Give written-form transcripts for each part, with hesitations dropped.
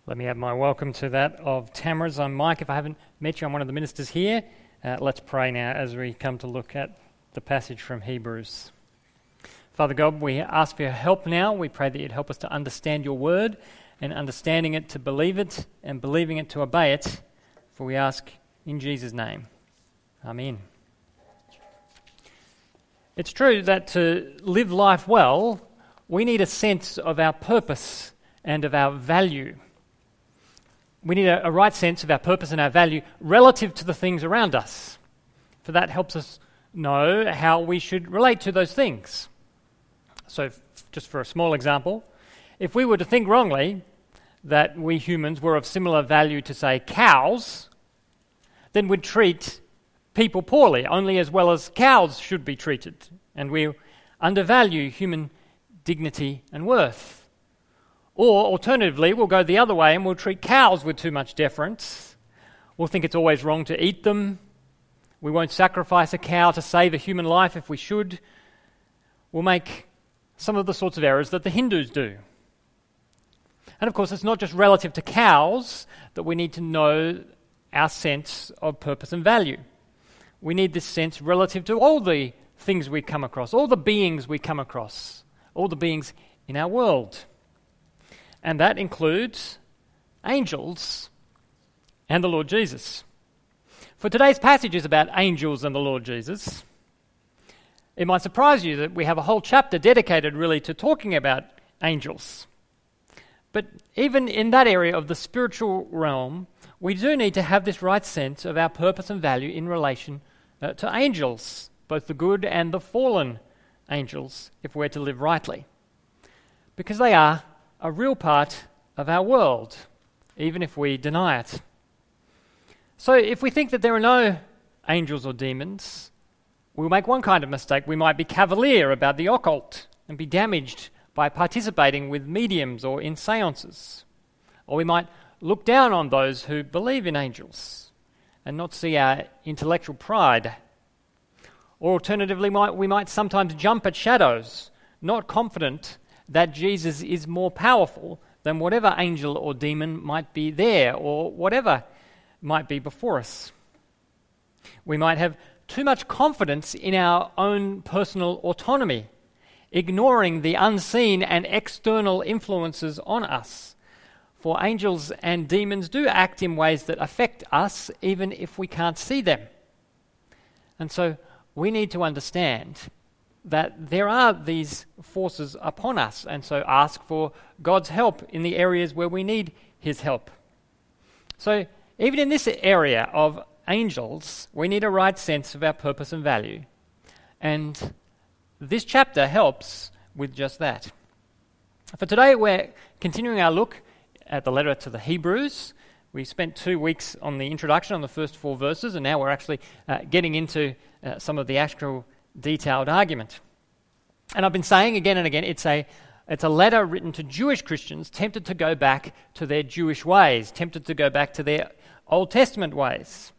Let me add my welcome to that of Tamara's. I'm Mike. If I haven't met you, I'm one of the ministers here. Let's pray now as we come to look at the passage from Hebrews. Father God, we ask for your help now. We pray that you'd help us to understand your word, and understanding it to believe it, and believing it to obey it. For we ask in Jesus' name. Amen. It's true that to live life well, we need a sense of our purpose and of our value. We need a right sense of our purpose and our value relative to the things around us. For that helps us know how we should relate to those things. So, just for a small example, if we were to think wrongly that we humans were of similar value to, say, cows, then we'd treat people poorly, only as well as cows should be treated, and we undervalue human dignity and worth. Or, alternatively, we'll go the other way and we'll treat cows with too much deference. We'll think it's always wrong to eat them. We won't sacrifice a cow to save a human life if we should. We'll make some of the sorts of errors that the Hindus do. And of course, it's not just relative to cows that we need to know our sense of purpose and value. We need this sense relative to all the things we come across, all the beings we come across, all the beings in our world. And that includes angels and the Lord Jesus. For today's passage is about angels and the Lord Jesus. It might surprise you that we have a whole chapter dedicated really to talking about angels. But even in that area of the spiritual realm, we do need to have this right sense of our purpose and value in relation to angels, both the good and the fallen angels, if we're to live rightly. Because they are a real part of our world, even if we deny it. So if we think that there are no angels or demons, we'll make one kind of mistake. We might be cavalier about the occult and be damaged by participating with mediums or in seances. Or we might look down on those who believe in angels and not see our intellectual pride. Or alternatively, we might sometimes jump at shadows, not confident that Jesus is more powerful than whatever angel or demon might be there or whatever might be before us. We might have too much confidence in our own personal autonomy, ignoring the unseen and external influences on us. For angels and demons do act in ways that affect us even if we can't see them. And so we need to understand that there are these forces upon us, and so ask for God's help in the areas where we need his help. So even in this area of angels, we need a right sense of our purpose and value. And this chapter helps with just that. For today, we're continuing our look at the letter to the Hebrews. We spent 2 weeks on the introduction, on the first 4 verses, and now we're actually getting into some of the actual detailed argument. And I've been saying again and again, it's a letter written to Jewish Christians tempted to go back to their Jewish ways, tempted to go back to their Old Testament ways.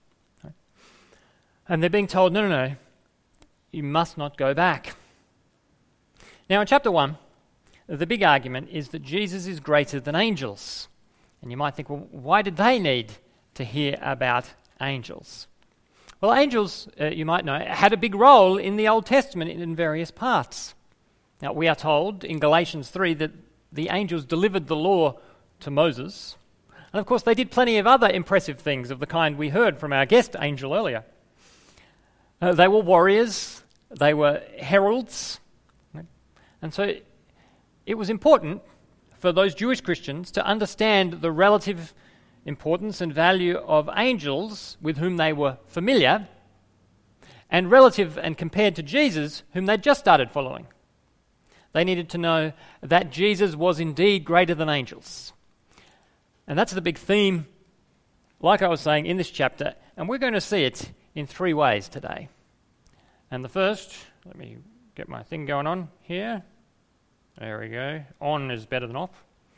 And they're being told, no, you must not go back. Now in chapter 1, the big argument is that Jesus is greater than angels. And you might think, well, why did they need to hear about angels? Well, angels, you might know, had a big role in the Old Testament in various parts. Now, we are told in Galatians 3 that the angels delivered the law to Moses. And of course, they did plenty of other impressive things of the kind we heard from our guest angel earlier. They were warriors, they were heralds. And so it was important for those Jewish Christians to understand the relative importance and value of angels with whom they were familiar, and relative and compared to Jesus, whom they'd just started following. They needed to know that Jesus was indeed greater than angels. And that's the big theme, like I was saying, in this chapter, and we're going to see it in 3 ways today. And the first, let me get my thing going on here. There we go. On is better than off.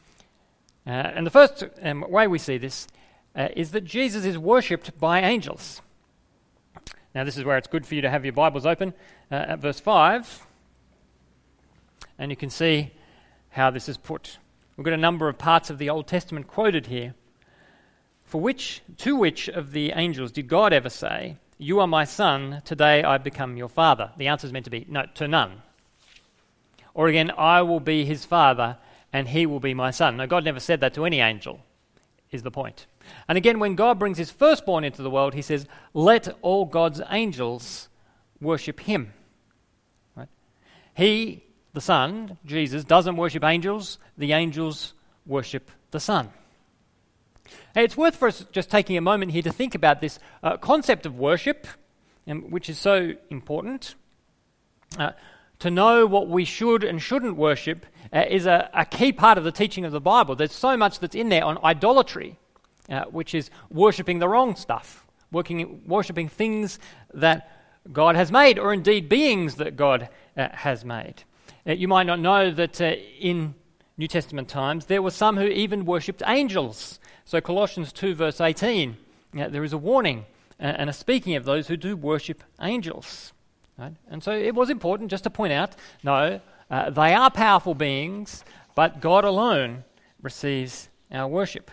And the first way we see this is that Jesus is worshipped by angels. Now this is where it's good for you to have your Bibles open at verse 5. And you can see how this is put. We've got a number of parts of the Old Testament quoted here. To which of the angels did God ever say, "You are my son, today I become your father"? The answer is meant to be no, to none. Or again, "I will be his father, and he will be my son." No, God never said that to any angel, is the point. And again, when God brings his firstborn into the world, he says, "Let all God's angels worship him." Right? He, the Son, Jesus, doesn't worship angels. The angels worship the Son. Hey, it's worth for us just taking a moment here to think about this concept of worship, which is so important. To know what we should and shouldn't worship is a key part of the teaching of the Bible. There's so much that's in there on idolatry, which is worshipping the wrong stuff, worshipping things that God has made, or indeed beings that God has made. You might not know that in New Testament times there were some who even worshipped angels. So Colossians 2 verse 18, there is a warning and a speaking of those who do worship angels. Right? And so it was important just to point out, no, they are powerful beings, but God alone receives our worship.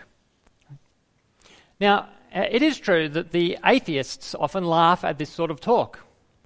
Now, it is true that the atheists often laugh at this sort of talk.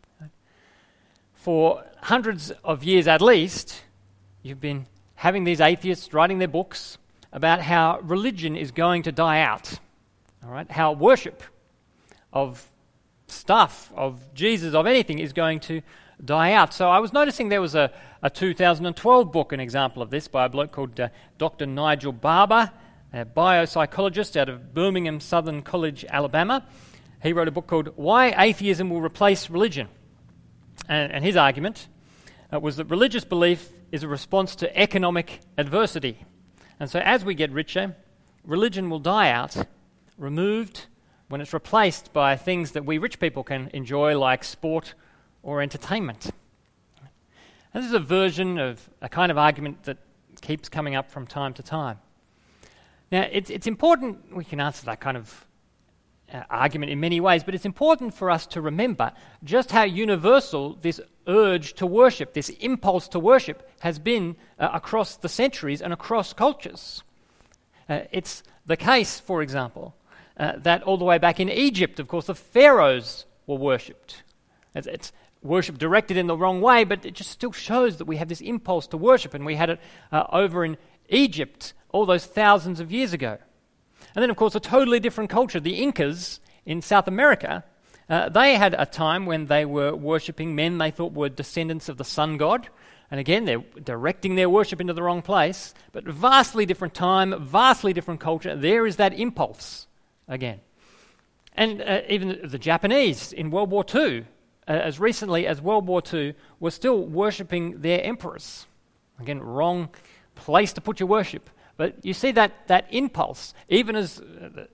For hundreds of years at least, you've been having these atheists writing their books about how religion is going to die out. All right? How worship of stuff, of Jesus, of anything is going to die out. So I was noticing there was a 2012 book, an example of this, by a bloke called Dr. Nigel Barber, a biopsychologist out of Birmingham Southern College, Alabama. He wrote a book called "Why Atheism Will Replace Religion." And his argument was that religious belief is a response to economic adversity. And so as we get richer, religion will die out, removed when it's replaced by things that we rich people can enjoy, like sport or entertainment. And this is a version of a kind of argument that keeps coming up from time to time. Now, it's important, we can answer that kind of argument in many ways, but it's important for us to remember just how universal this urge to worship, this impulse to worship, has been across the centuries and across cultures. It's the case, for example, that all the way back in Egypt, of course, the pharaohs were worshipped. It's worship directed in the wrong way, but it just still shows that we have this impulse to worship, and we had it over in Egypt all those thousands of years ago. And then, of course, a totally different culture. The Incas in South America, they had a time when they were worshipping men they thought were descendants of the sun god. And again, they're directing their worship into the wrong place. But vastly different time, vastly different culture. There is that impulse again. And even the Japanese in World War II, as recently as World War II, were still worshipping their emperors. Again, wrong place to put your worship. But you see that impulse, even as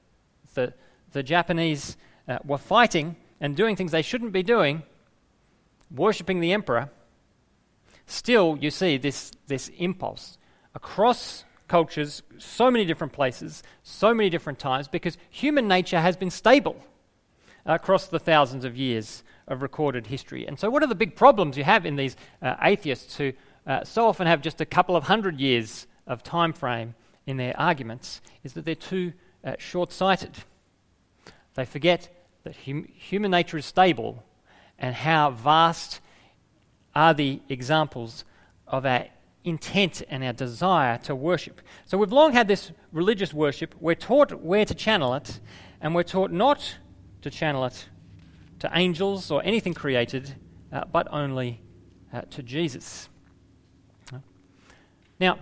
the Japanese were fighting and doing things they shouldn't be doing, worshipping the emperor, still you see this impulse across cultures, so many different places, so many different times, because human nature has been stable across the thousands of years of recorded history. And so what are the big problems you have in these atheists who so often have just a couple of hundred years of time frame in their arguments, is that they're too short-sighted. They forget that human nature is stable and how vast are the examples of our intent and our desire to worship. So we've long had this religious worship. We're taught where to channel it, and we're taught not to channel it to angels or anything created, but only to Jesus. Now,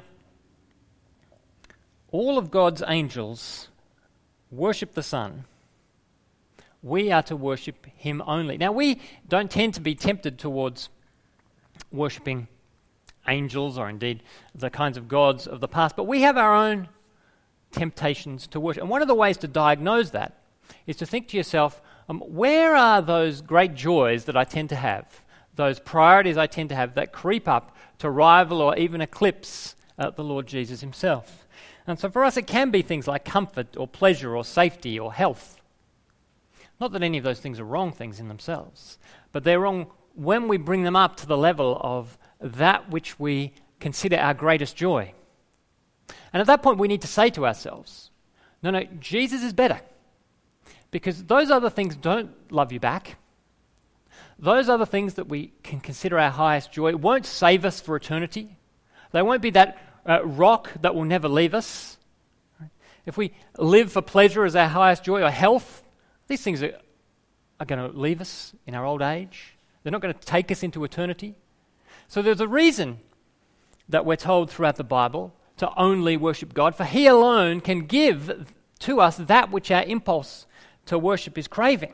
all of God's angels worship the Son. We are to worship him only. Now, we don't tend to be tempted towards worshipping angels or indeed the kinds of gods of the past, but we have our own temptations to worship. And one of the ways to diagnose that is to think to yourself, where are those great joys that I tend to have, those priorities I tend to have that creep up to rival or even eclipse the Lord Jesus himself? And so for us it can be things like comfort or pleasure or safety or health. Not that any of those things are wrong things in themselves, but they're wrong when we bring them up to the level of that which we consider our greatest joy. And at that point, we need to say to ourselves, no, Jesus is better. Because those other things don't love you back. Those other things that we can consider our highest joy won't save us for eternity. They won't be that rock that will never leave us. If we live for pleasure as our highest joy or health, these things are going to leave us in our old age. They're not going to take us into eternity. So there's a reason that we're told throughout the Bible to only worship God, for He alone can give to us that which our impulse to worship is craving.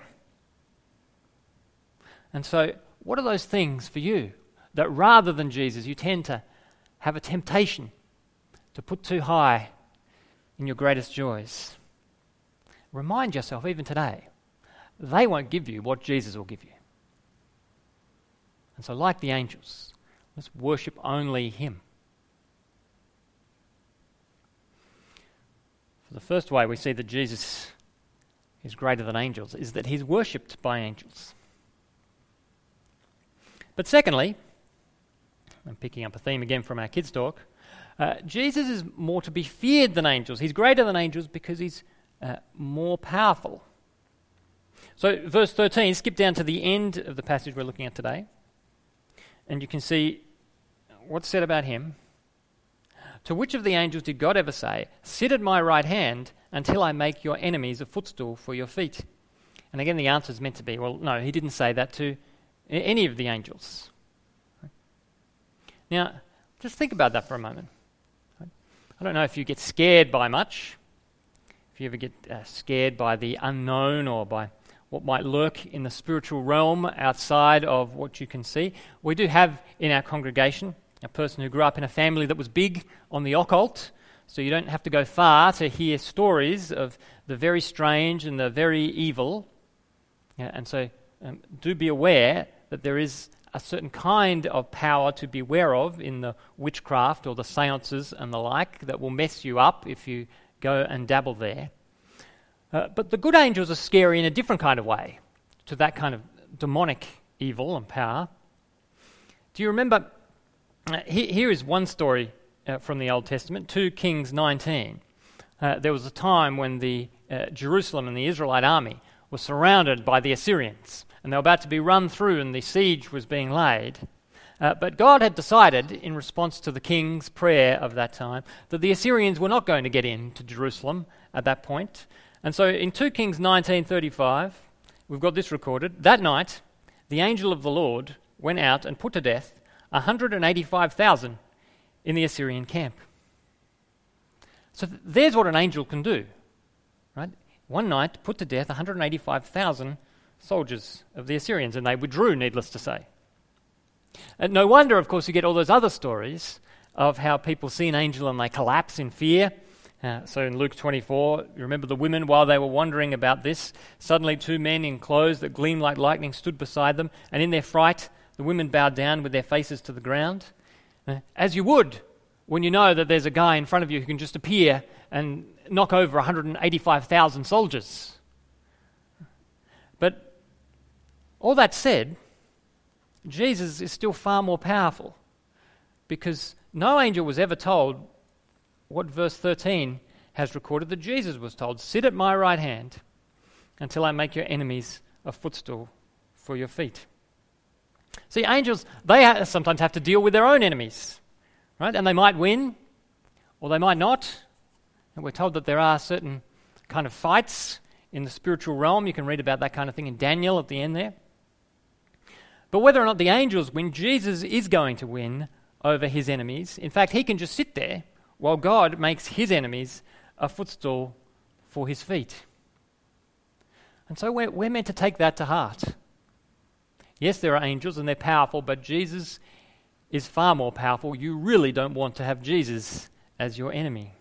And so, what are those things for you that rather than Jesus, you tend to have a temptation to put too high in your greatest joys? Remind yourself, even today, they won't give you what Jesus will give you. And so, like the angels, let's worship only Him. So the first way we see that Jesus is greater than angels is that He's worshipped by angels. But secondly, I'm picking up a theme again from our kids' talk, Jesus is more to be feared than angels. He's greater than angels because He's more powerful. So verse 13, skip down to the end of the passage we're looking at today, and you can see what's said about Him. To which of the angels did God ever say, "Sit at my right hand until I make your enemies a footstool for your feet"? And again, the answer is meant to be, well, no, He didn't say that to any of the angels. Now, just think about that for a moment. I don't know if you get scared by much, if you ever get scared by the unknown or by what might lurk in the spiritual realm outside of what you can see. We do have in our congregation a person who grew up in a family that was big on the occult, so you don't have to go far to hear stories of the very strange and the very evil. And so do be aware that there is a certain kind of power to be aware of in the witchcraft or the seances and the like that will mess you up if you go and dabble there. But the good angels are scary in a different kind of way to that kind of demonic evil and power. Do you remember, here is one story from the Old Testament, 2 Kings 19. There was a time when the Jerusalem and the Israelite army were surrounded by the Assyrians, and they were about to be run through and the siege was being laid. But God had decided, in response to the king's prayer of that time, that the Assyrians were not going to get into Jerusalem at that point. And so in 2 Kings 19:35, we've got this recorded. That night, the angel of the Lord went out and put to death 185,000 in the Assyrian camp. So there's what an angel can do, right? One night, put to death 185,000 soldiers of the Assyrians, and they withdrew, needless to say. And no wonder, of course, you get all those other stories of how people see an angel and they collapse in fear. So in Luke 24, you remember the women, while they were wondering about this, suddenly 2 men in clothes that gleamed like lightning stood beside them, and in their fright, the women bowed down with their faces to the ground. As you would when you know that there's a guy in front of you who can just appear and knock over 185,000 soldiers. But all that said, Jesus is still far more powerful, because no angel was ever told what verse 13 has recorded that Jesus was told: "Sit at my right hand until I make your enemies a footstool for your feet." See, angels, they sometimes have to deal with their own enemies, right? And they might win, or they might not. And we're told that there are certain kind of fights in the spiritual realm. You can read about that kind of thing in Daniel at the end there. But whether or not the angels win, Jesus is going to win over his enemies. In fact, he can just sit there while God makes his enemies a footstool for his feet. And so we're meant to take that to heart. Yes, there are angels and they're powerful, but Jesus is far more powerful. You really don't want to have Jesus as your enemy.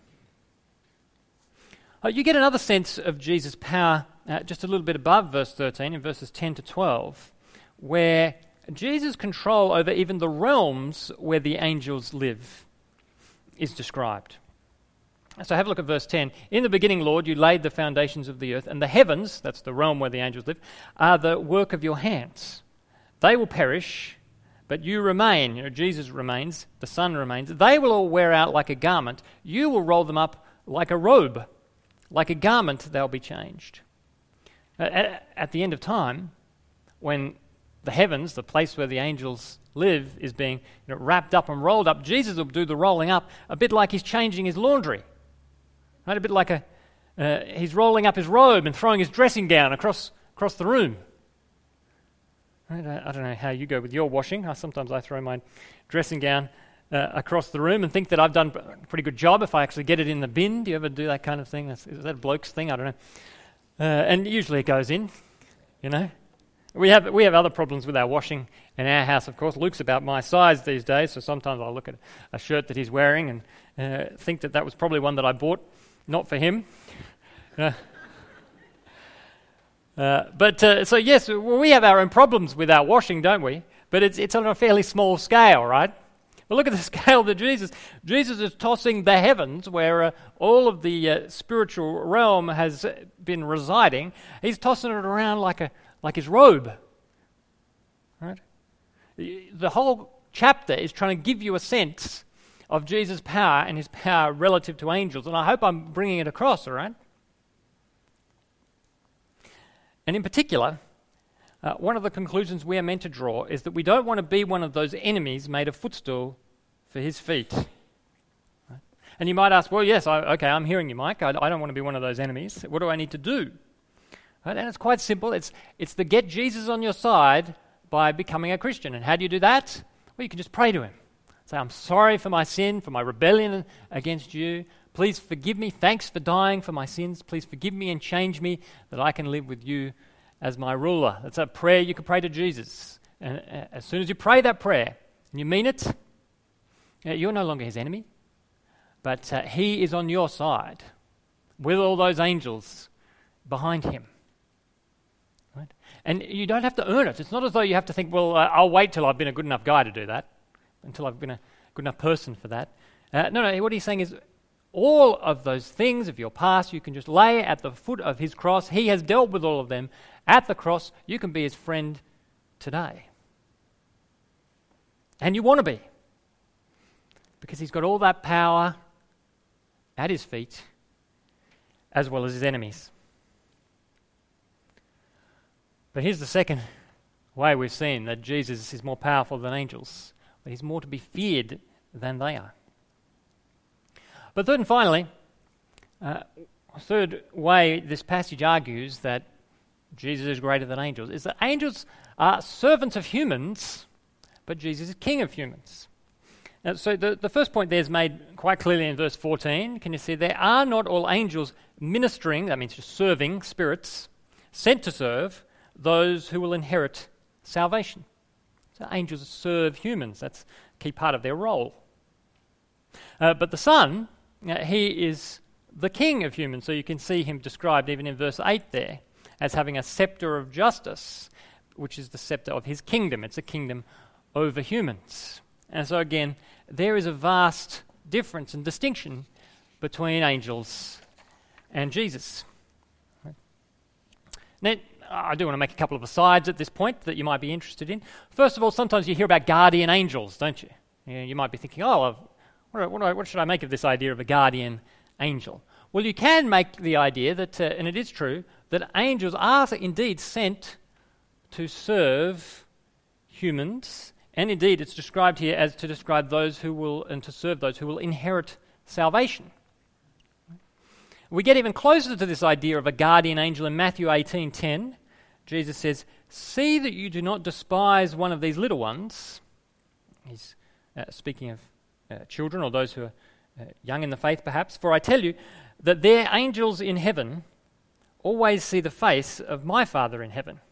You get another sense of Jesus' power just a little bit above verse 13, in verses 10 to 12, where Jesus' control over even the realms where the angels live is described. So have a look at verse 10. "In the beginning, Lord, you laid the foundations of the earth, and the heavens," that's the realm where the angels live, "are the work of your hands. They will perish, but you remain. Jesus remains, the Son remains. They will all wear out like a garment. You will roll them up like a robe. Like a garment, they'll be changed. At the end of time, when the heavens, the place where the angels live, is being wrapped up and rolled up, Jesus will do the rolling up a bit like he's changing his laundry. Right? A bit like he's rolling up his robe and throwing his dressing gown across the room. Right? I don't know how you go with your washing. Sometimes I throw my dressing gown across the room and think that I've done a pretty good job if I actually get it in the bin. Do you ever do that kind of thing? Is that a bloke's thing? I don't know. And usually it goes in, We have other problems with our washing in our house, of course. Luke's about my size these days, so sometimes I'll look at a shirt that he's wearing and think that was probably one that I bought, not for him. So yes, we have our own problems with our washing, don't we? But it's on a fairly small scale, right? Well, look at the scale that Jesus is tossing the heavens, where all of the spiritual realm has been residing. He's tossing it around like his robe. Right? The whole chapter is trying to give you a sense of Jesus' power and his power relative to angels, and I hope I'm bringing it across, all right? And in particular, one of the conclusions we are meant to draw is that we don't want to be one of those enemies made a footstool for his feet. Right? And you might ask, well, yes, I'm hearing you, Mike. I don't want to be one of those enemies. What do I need to do? Right? And it's quite simple. It's to get Jesus on your side by becoming a Christian. And how do you do that? Well, you can just pray to him. Say, I'm sorry for my sin, for my rebellion against you. Please forgive me. Thanks for dying for my sins. Please forgive me and change me that I can live with you as my ruler. That's a prayer you can pray to Jesus. And as soon as you pray that prayer and you mean it, you're no longer his enemy, but he is on your side with all those angels behind him. Right? And you don't have to earn it. It's not as though you have to think, well, I'll wait till I've been a good enough guy to do that, until I've been a good enough person for that. No, what he's saying is all of those things of your past, you can just lay at the foot of his cross. He has dealt with all of them at the cross. You can be his friend today. And you want to be. Because he's got all that power at his feet, as well as his enemies. But here's the second way we've seen that Jesus is more powerful than angels. But he's more to be feared than they are. But third and finally, a third way this passage argues that Jesus is greater than angels is that angels are servants of humans, but Jesus is king of humans. Now, so the first point there is made quite clearly in verse 14. Can you see? There are not all angels ministering, that means just serving spirits, sent to serve those who will inherit salvation. So angels serve humans. That's a key part of their role. But the Son, he is the king of humans. So you can see him described even in verse 8 there as having a scepter of justice, which is the scepter of his kingdom. It's a kingdom over humans. And so again, there is a vast difference and distinction between angels and Jesus. Now, I do want to make a couple of asides at this point that you might be interested in. First of all, sometimes you hear about guardian angels, don't you? You might be thinking, what should I make of this idea of a guardian angel? Well, you can make the idea that, and it is true, that angels are indeed sent to serve humans. And indeed, it's described here as to describe those who will, and to serve those who will inherit salvation. We get even closer to this idea of a guardian angel in Matthew 18:10. Jesus says, "See that you do not despise one of these little ones." He's speaking of children or those who are young in the faith, perhaps. "For I tell you that their angels in heaven always see the face of my Father in heaven."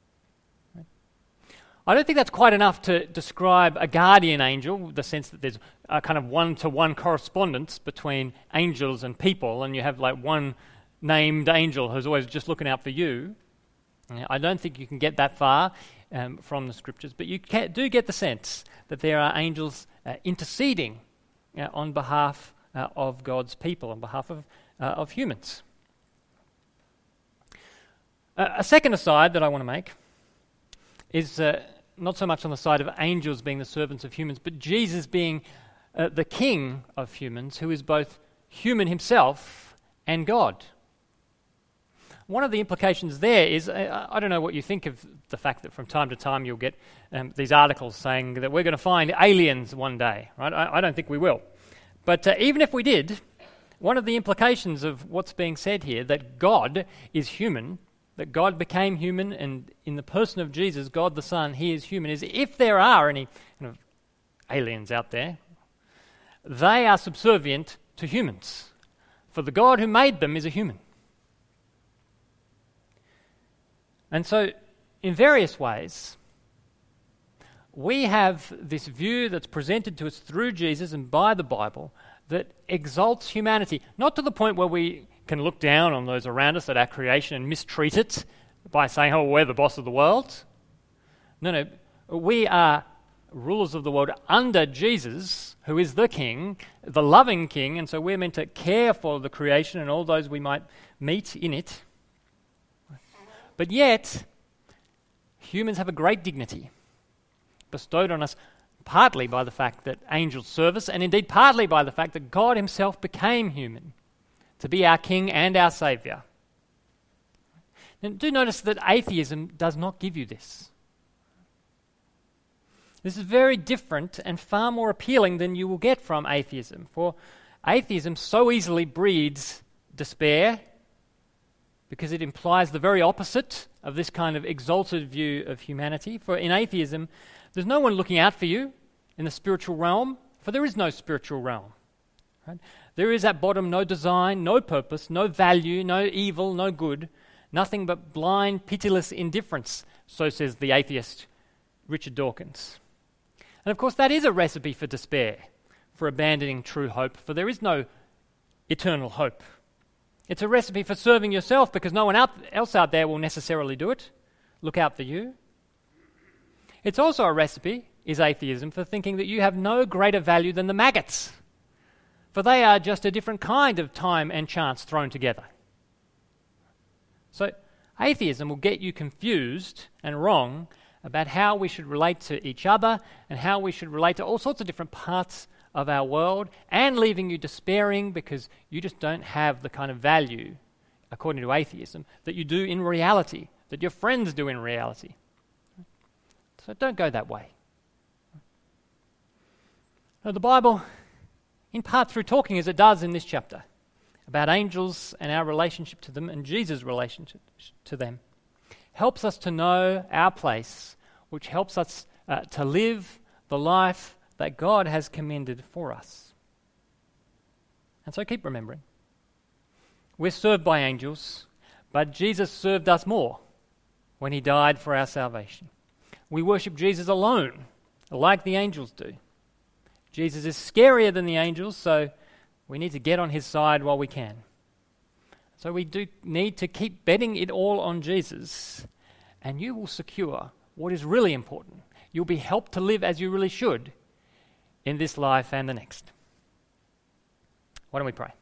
I don't think that's quite enough to describe a guardian angel, the sense that there's a kind of one-to-one correspondence between angels and people, and you have like one named angel who's always just looking out for you. I don't think you can get that far from the scriptures, but you do get the sense that there are angels interceding on behalf of God's people, on behalf of humans. A second aside that I want to make is not so much on the side of angels being the servants of humans, but Jesus being the king of humans, who is both human himself and God. One of the implications there is, I don't know what you think of the fact that from time to time you'll get these articles saying that we're going to find aliens one day, right? I don't think we will. But even if we did, one of the implications of what's being said here, that God is human, that God became human, and in the person of Jesus, God the Son, he is human, is if there are any kind of aliens out there, they are subservient to humans. For the God who made them is a human. And so, in various ways, we have this view that's presented to us through Jesus and by the Bible that exalts humanity, not to the point where we can look down on those around us at our creation and mistreat it by saying, oh, we're the boss of the world. No, we are rulers of the world under Jesus, who is the King, the loving King, and so we're meant to care for the creation and all those we might meet in it. But yet, humans have a great dignity bestowed on us partly by the fact that angels serve us, and indeed partly by the fact that God himself became human to be our King and our Saviour. And do notice that atheism does not give you this. This is very different and far more appealing than you will get from atheism, for atheism so easily breeds despair because it implies the very opposite of this kind of exalted view of humanity. For in atheism, there's no one looking out for you in the spiritual realm, for there is no spiritual realm. Right? There is at bottom no design, no purpose, no value, no evil, no good, nothing but blind, pitiless indifference, so says the atheist Richard Dawkins. And of course that is a recipe for despair, for abandoning true hope, for there is no eternal hope. It's a recipe for serving yourself because no one else out there will necessarily do it. Look out for you. It's also a recipe, is atheism, for thinking that you have no greater value than the maggots, for they are just a different kind of time and chance thrown together. So atheism will get you confused and wrong about how we should relate to each other and how we should relate to all sorts of different parts of our world, and leaving you despairing because you just don't have the kind of value, according to atheism, that you do in reality, that your friends do in reality. So don't go that way. Now, the Bible, in part through talking as it does in this chapter, about angels and our relationship to them and Jesus' relationship to them, helps us to know our place, which helps us to live the life that God has commended for us. And so keep remembering, we're served by angels, but Jesus served us more when he died for our salvation. We worship Jesus alone, like the angels do. Jesus is scarier than the angels, so we need to get on his side while we can. So we do need to keep betting it all on Jesus, and you will secure what is really important. You'll be helped to live as you really should in this life and the next. Why don't we pray?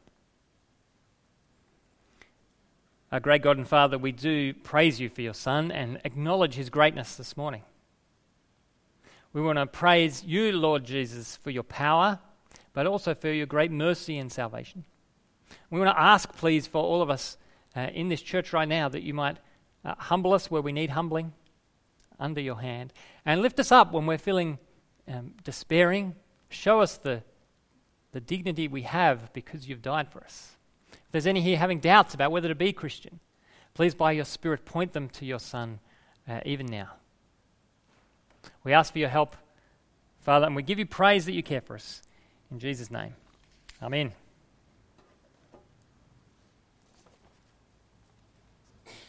Our great God and Father, we do praise you for your Son and acknowledge his greatness this morning. We want to praise you, Lord Jesus, for your power, but also for your great mercy and salvation. We want to ask, please, for all of us in this church right now that you might humble us where we need humbling under your hand, and lift us up when we're feeling despairing. Show us the dignity we have because you've died for us. If there's any here having doubts about whether to be Christian, please by your Spirit point them to your Son even now. We ask for your help, Father, and we give you praise that you care for us. In Jesus' name, amen.